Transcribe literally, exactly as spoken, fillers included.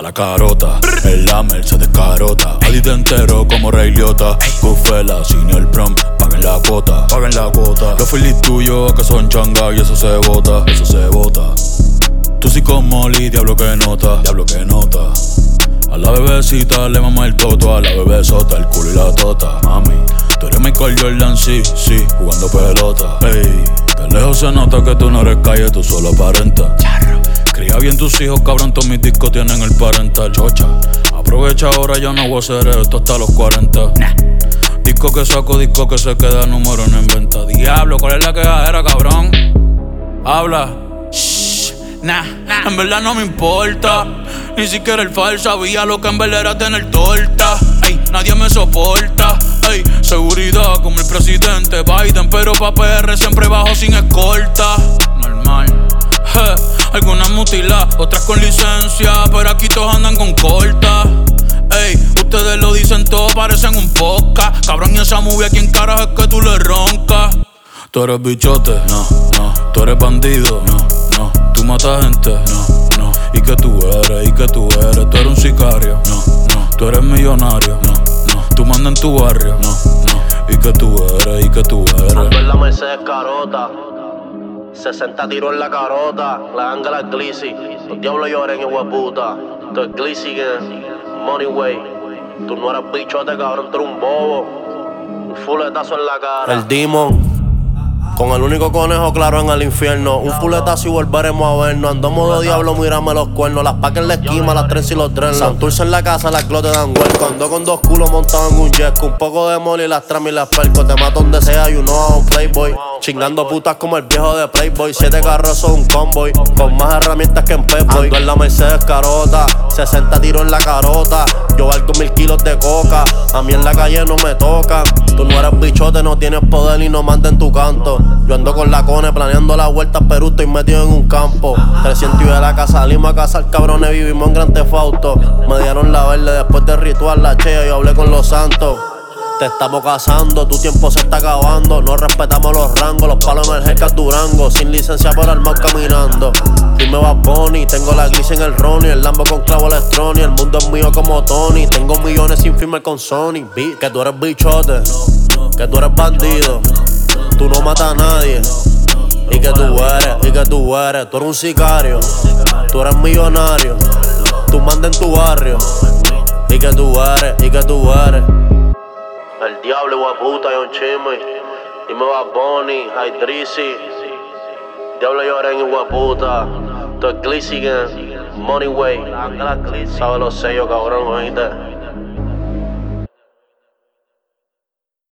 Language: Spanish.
la carota. El Lamer se descarota. Adite entero como Ray Liotta. Cufela, Senior Prom, paguen la cuota. Paguen la cuota. Los Phillies tuyos que son changa y eso se bota. Eso se bota. Tú sí con Molly, diablo que nota. Diablo que nota. A la bebecita le mama el toto. A la bebesota el culo y la tota. Mami, tú eres Michael Jordan, sí, sí, jugando pelota. Ey, de lejos se nota que tú no eres calle, tú solo aparentas. Cría bien tus hijos, cabrón, todos mis discos tienen el parental. Chocha, aprovecha ahora, yo no voy a hacer esto hasta los cuarenta. Nah. Disco que saco, disco que se queda, número no en venta. Diablo, ¿cuál es la quejadera, cabrón? Habla. Shh, nah, nah, en verdad no me importa. Ni siquiera el fal sabía lo que en verdad era tener torta. Ey, nadie me soporta. Ey, seguridad como el presidente Biden, pero pa' P R siempre bajo sin escolta. Normal. Je, algunas mutiladas, otras con licencia, pero aquí todos andan con corta. Ey, ustedes lo dicen todo, parecen un podcast. Cabrón, y esa movie, ¿a quién carajo es que tú le roncas? Tú eres bichote, no, no. Tú eres bandido, no, no. Tú matas gente, no, no. ¿Y qué tú eres? ¿Y qué tú eres? Tú eres un sicario, no, no. Tú eres millonario, no, no. Tú mandas en tu barrio, no, no. ¿Y qué tú eres? ¿Y qué tú eres? Ando en la Mercedes carota, sesenta tiros en la carota, la ángela es Glizzy. Los diablos lloren, hijo de puta. Tú es Glizzy, Money Way. Tú no eres bichote, cabrón, tú eres un bobo. Un fuletazo en la cara. El Demon, con el único conejo claro en el infierno. Un fuletazo y volveremos a vernos. Ando modo diablo, mírame los cuernos. Las pacas en la esquina, las trenzas y los dreadlocks. Santurce en la casa, las glotes dan huerco. Ando con dos culos montados en un jet. Un poco de mole y las tramas y las perco. Te mato donde sea, you know I'm un playboy. Chingando putas como el viejo de Playboy. Siete carros son un convoy, con más herramientas que en Pep-Boy. Ando en la Mercedes carota, sesenta tiros en la carota. Yo valgo mil kilos de coca, a mí en la calle no me tocan. Tú no eres bichote, no tienes poder y no mandas en tu canto. Yo ando con la cone planeando la vuelta, pero estoy metido en un campo. trescientos y de la casa, salimos a cazar cabrones, vivimos en Gran Theft Auto. Me dieron la verde después del ritual, la chea, yo hablé con los santos. Te estamos cazando, tu tiempo se está acabando. No respetamos los rangos, los palos en el Hellcat Durango. Sin licencia por armado caminando. Dime Bad Bunny, tengo la Glizzy en el Ronnie. El Lambo con clavo electrónico, el mundo es mío como Tony. Tengo millones sin firmar con Sony. Que tú eres bichote, que tú eres bandido. Tú no matas a nadie. Y que tú eres, y que tú eres. Tú eres un sicario, tú eres millonario. Tú mandas en tu barrio. Y que tú eres, y que tú eres. El diablo, guaputa, John Chimmy. Dime Bad Bunny, High Drizzy. Diablo lloren y guaputa. Tú es Glizzy, Money Way. Sabe los sellos, cabrón, oíste.